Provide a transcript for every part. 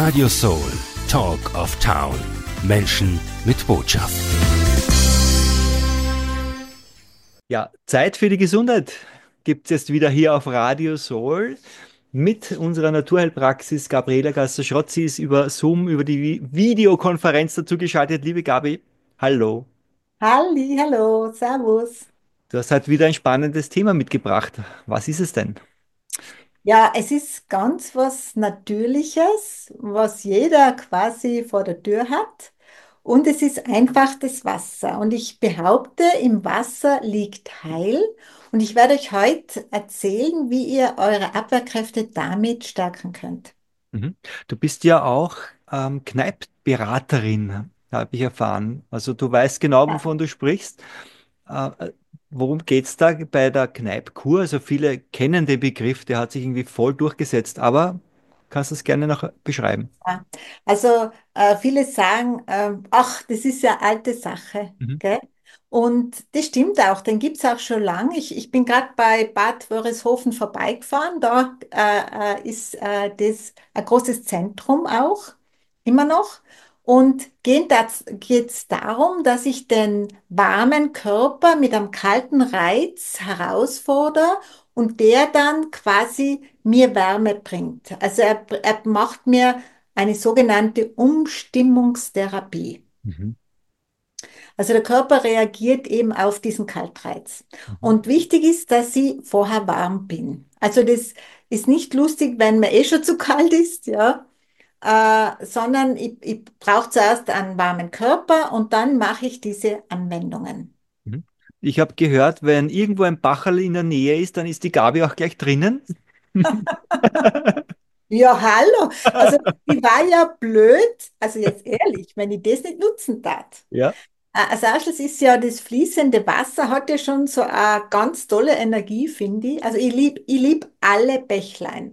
Radio Soul, Talk of Town. Menschen mit Botschaft. Ja, Zeit für die Gesundheit gibt es jetzt wieder hier auf Radio Soul mit unserer Naturheilpraxis Gabriela Gasser-Schrott. Sie ist über Zoom, über die Videokonferenz dazu geschaltet. Liebe Gabi, hallo. Halli, hallo, servus. Du hast heute wieder ein spannendes Thema mitgebracht. Was ist es denn? Ja, es ist ganz was Natürliches, was jeder quasi vor der Tür hat. Und es ist einfach das Wasser. Und ich behaupte, im Wasser liegt Heil. Und ich werde euch heute erzählen, wie ihr eure Abwehrkräfte damit stärken könnt. Mhm. Du bist ja auch Kneippberaterin, habe ich erfahren. Also du weißt genau, Ja. wovon du sprichst. Äh, Worum geht es da bei der Kneippkur? Also viele kennen den Begriff, der hat sich irgendwie voll durchgesetzt, aber kannst du es gerne noch beschreiben? Ja. Also viele sagen, ach, das ist ja alte Sache, Mhm. gell? Und das stimmt auch, den gibt es auch schon lange. Ich bin gerade bei Bad Wörishofen vorbeigefahren, da ist das ein großes Zentrum auch, immer noch. Und geht es darum, dass ich den warmen Körper mit einem kalten Reiz herausfordere und der dann quasi mir Wärme bringt. Also er macht mir eine sogenannte Umstimmungstherapie. Mhm. Also der Körper reagiert eben auf diesen Kaltreiz. Mhm. Und wichtig ist, dass ich vorher warm bin. Also das ist nicht lustig, wenn mir eh schon zu kalt ist, ja, sondern ich brauche zuerst einen warmen Körper und dann mache ich diese Anwendungen. Mhm. Ich habe gehört, wenn irgendwo ein Bacherl in der Nähe ist, dann ist die Gabi auch gleich drinnen. Ja, hallo. Also, die war ja blöd. Also jetzt ehrlich, wenn ich das nicht nutzen tat. Ja. Als erstes ist ja das fließende Wasser, hat ja schon so eine ganz tolle Energie, finde ich. Also ich lieb alle Bächlein.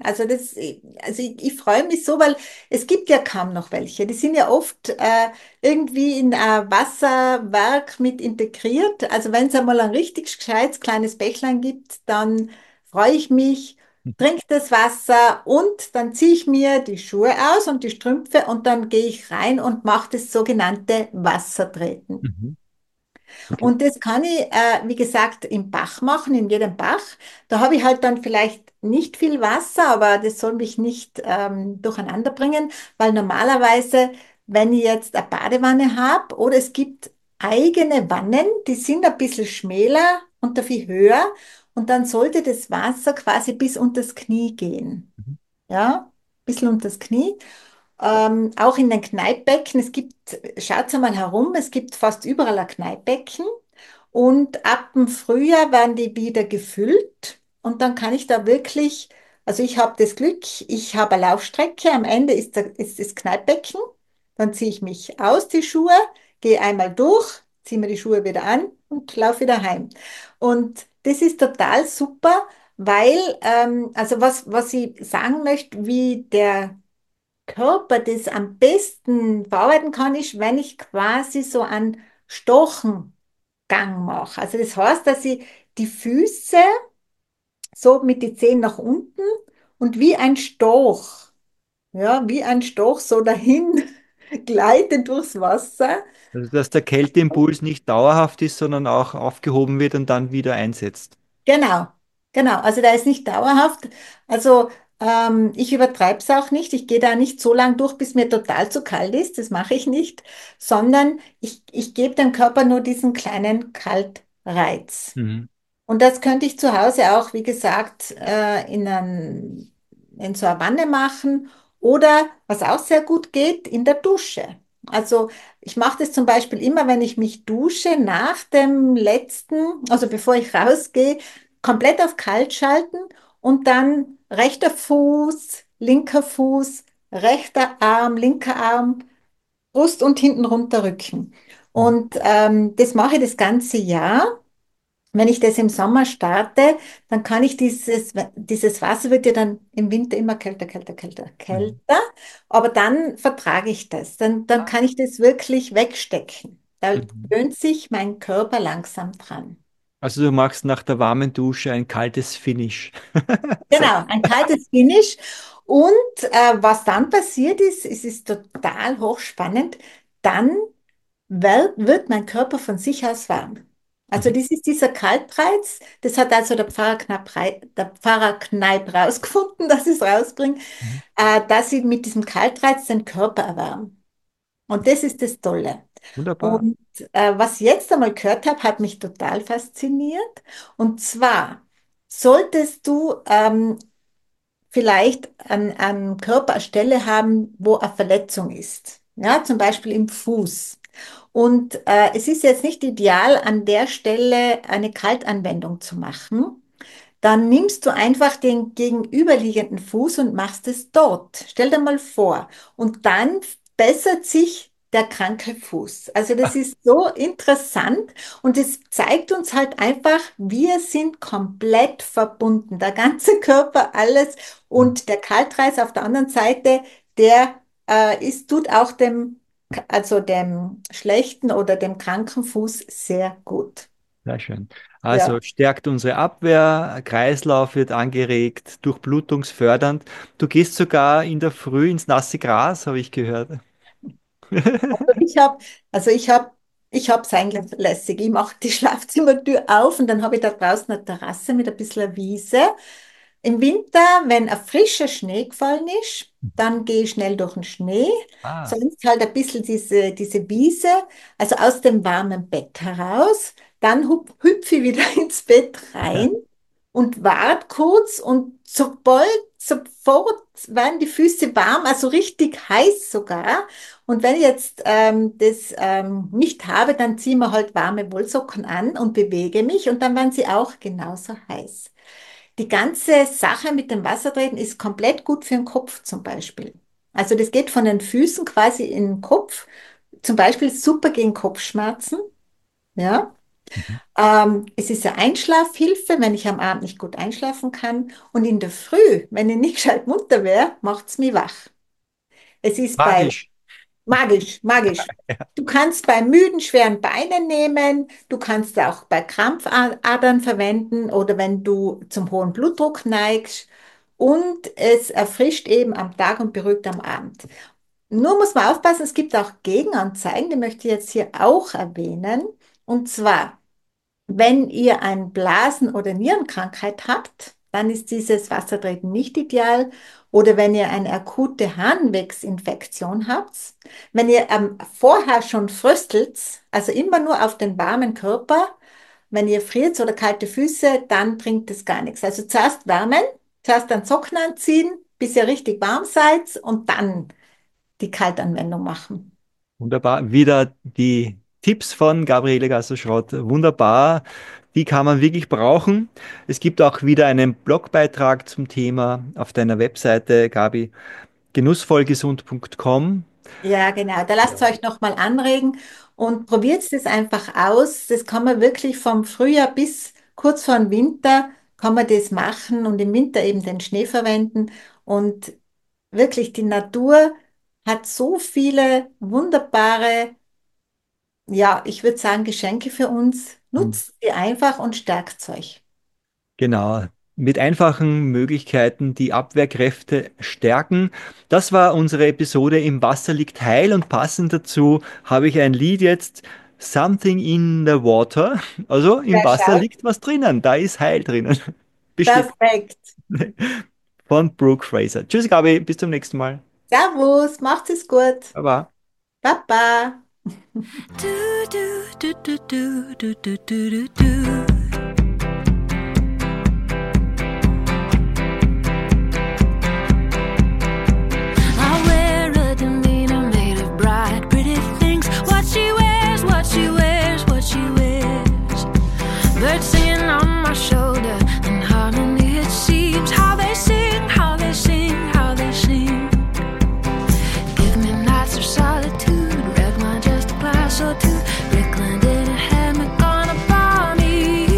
Ich freue mich so, weil es gibt ja kaum noch welche. Die sind ja oft irgendwie in ein Wasserwerk mit integriert. Also wenn es einmal ein richtig gescheites kleines Bächlein gibt, dann freue ich mich, trinke das Wasser und dann ziehe ich mir die Schuhe aus und die Strümpfe und dann gehe ich rein und mache das sogenannte Wassertreten. Mhm. Okay. Und das kann ich, wie gesagt, im Bach machen, in jedem Bach. Da habe ich halt dann vielleicht nicht viel Wasser, aber das soll mich nicht durcheinander bringen, weil normalerweise, wenn ich jetzt eine Badewanne habe oder es gibt eigene Wannen, die sind ein bisschen schmäler und dafür höher und dann sollte das Wasser quasi bis unter das Knie gehen. Mhm. Ja, ein bisschen unter das Knie. Auch in den Kneippbecken, schaut mal herum, es gibt fast überall ein Kneippbecken und ab dem Frühjahr werden die wieder gefüllt und dann kann ich da wirklich, also ich habe das Glück, ich habe eine Laufstrecke, am Ende ist das Kneippbecken, dann ziehe ich mich aus, die Schuhe, gehe einmal durch, ziehe mir die Schuhe wieder an und laufe wieder heim. Und das ist total super, weil, also was ich sagen möchte, wie der Körper das am besten verarbeiten kann, ist, wenn ich quasi so einen Stochengang mache. Also das heißt, dass ich die Füße so mit den Zehen nach unten und wie ein Storch, ja, wie ein Storch so dahin gleite durchs Wasser. Also, dass der Kälteimpuls nicht dauerhaft ist, sondern auch aufgehoben wird und dann wieder einsetzt. Genau, genau. Also der ist nicht dauerhaft. Also ich übertreibe es auch nicht. Ich gehe da nicht so lang durch, bis mir total zu kalt ist. Das mache ich nicht, sondern ich gebe dem Körper nur diesen kleinen Kaltreiz. Mhm. Und das könnte ich zu Hause auch, wie gesagt, in so einer Wanne machen oder, was auch sehr gut geht, in der Dusche. Also ich mache das zum Beispiel immer, wenn ich mich dusche, nach dem letzten, also bevor ich rausgehe, komplett auf kalt schalten und dann rechter Fuß, rechter Arm, linker Arm, Brust und hinten runter Rücken. Mhm. Und das mache ich das ganze Jahr. Wenn ich das im Sommer starte, dann kann ich dieses Wasser wird ja dann im Winter immer Mhm. kälter, aber dann vertrage ich das. Dann kann ich das wirklich wegstecken. Da Mhm. gewöhnt sich mein Körper langsam dran. Also du machst nach der warmen Dusche ein kaltes Finish. Sag. Genau, ein kaltes Finish. Und was dann passiert ist, es ist total hochspannend, dann wird mein Körper von sich aus warm. Also Mhm. das ist dieser Kaltreiz, das hat also der Pfarrer Kneipp rausgefunden, dass ich es rausbringe, Mhm. dass ich mit diesem Kaltreiz den Körper erwärme. Und das ist das Tolle. Wunderbar. Und was ich jetzt einmal gehört habe, hat mich total fasziniert. Und zwar solltest du vielleicht an Körper eine Stelle haben, wo eine Verletzung ist. Ja, zum Beispiel im Fuß. Und es ist jetzt nicht ideal, an der Stelle eine Kaltanwendung zu machen. Dann nimmst du einfach den gegenüberliegenden Fuß und machst es dort. Stell dir mal vor. Und dann bessert sich der kranke Fuß. Also das ist so interessant und es zeigt uns halt einfach, wir sind komplett verbunden. Der ganze Körper, alles und der Kaltreis auf der anderen Seite, tut auch also dem schlechten oder dem kranken Fuß sehr gut. Sehr schön. Ja. Also stärkt unsere Abwehr, Kreislauf wird angeregt, durchblutungsfördernd. Du gehst sogar in der Früh ins nasse Gras, habe ich gehört. Ich habe, also ich habe es eigentlich lässig. Ich mache die Schlafzimmertür auf und dann habe ich da draußen eine Terrasse mit ein bisschen Wiese. Im Winter, wenn ein frischer Schnee gefallen ist, dann gehe ich schnell durch den Schnee. Ah, Sonst halt ein bisschen diese Wiese, also aus dem warmen Bett heraus. Dann hüpfe ich wieder ins Bett rein und wart kurz und sofort werden die Füße warm, also richtig heiß sogar. Und wenn ich jetzt das nicht habe, dann ziehe ich mir halt warme Wollsocken an und bewege mich und dann werden sie auch genauso heiß. Die ganze Sache mit dem Wassertreten ist komplett gut für den Kopf zum Beispiel. Also das geht von den Füßen quasi in den Kopf. Zum Beispiel super gegen Kopfschmerzen. Ja. mhm. Es ist eine Einschlafhilfe, wenn ich am Abend nicht gut einschlafen kann. Und in der Früh, wenn ich nicht gescheit munter wäre, macht es mich wach. Es ist Magisch. magisch, magisch. Ja. Du kannst bei müden, schweren Beinen nehmen, du kannst auch bei Krampfadern verwenden oder wenn du zum hohen Blutdruck neigst. Und es erfrischt eben am Tag und beruhigt am Abend. Nur muss man aufpassen, es gibt auch Gegenanzeigen, die möchte ich jetzt hier auch erwähnen. Und zwar, wenn ihr eine Blasen- oder Nierenkrankheit habt, dann ist dieses Wassertreten nicht ideal. Oder wenn ihr eine akute Harnwegsinfektion habt, wenn ihr vorher schon fröstelt, also immer nur auf den warmen Körper, wenn ihr friert oder kalte Füße, dann bringt es gar nichts. Also zuerst wärmen, zuerst dann Socken anziehen, bis ihr richtig warm seid und dann die Kaltanwendung machen. Wunderbar. Wieder die Tipps von Gabriele Gasser-Schrott. Wunderbar. Die kann man wirklich brauchen. Es gibt auch wieder einen Blogbeitrag zum Thema auf deiner Webseite, Gabi, genussvollgesund.com. Ja, genau. Da lasst ihr euch nochmal anregen und probiert es einfach aus. Das kann man wirklich vom Frühjahr bis kurz vor dem Winter kann man das machen und im Winter eben den Schnee verwenden. Und wirklich, die Natur hat so viele wunderbare, ja, ich würde sagen, Geschenke für uns. Nutzt sie einfach und stärkt euch. Genau, mit einfachen Möglichkeiten die Abwehrkräfte stärken. Das war unsere Episode Im Wasser liegt Heil und passend dazu habe ich ein Lied jetzt, Something in the Water. Also im Ja, Wasser schaut. liegt was drinnen, da ist Heil drinnen. Bestimmt. Perfekt. Von Brooke Fraser. Tschüss, Gabi, bis zum nächsten Mal. Servus, macht es gut. Baba. Baba. Do do do do do do do do do do. I wear a demeanor made of bright, pretty things. What she wears, what she wears, what she wears. Birds singing on my shoulder, in harmony it seems. How they sing, how they sing, how they sing. Give me nights of solitude, red wine just a glass or two. Brickland in a hammock on a balmy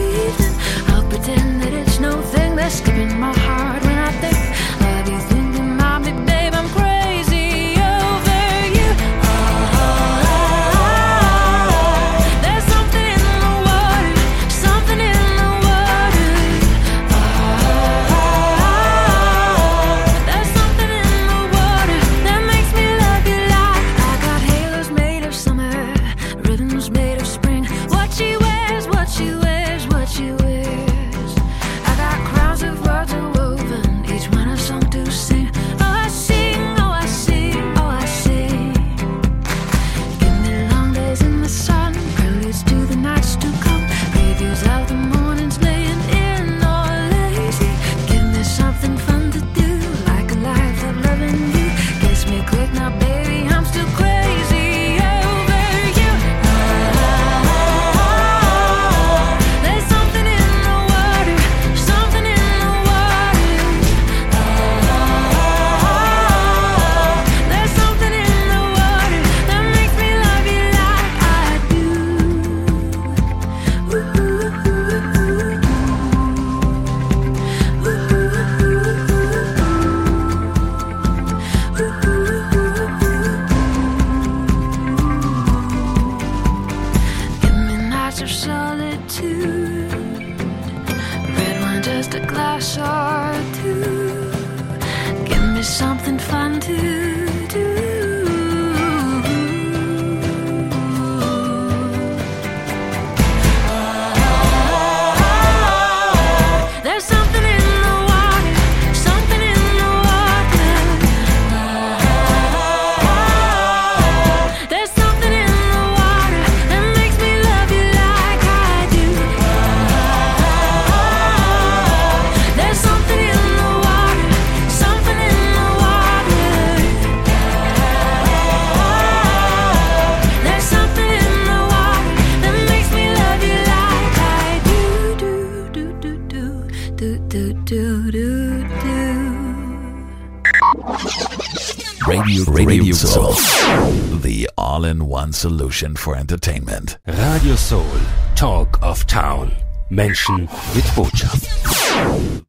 Radio Soul. The all-in-one solution for entertainment. Radio Soul, Talk of Town. Menschen mit Botschaft.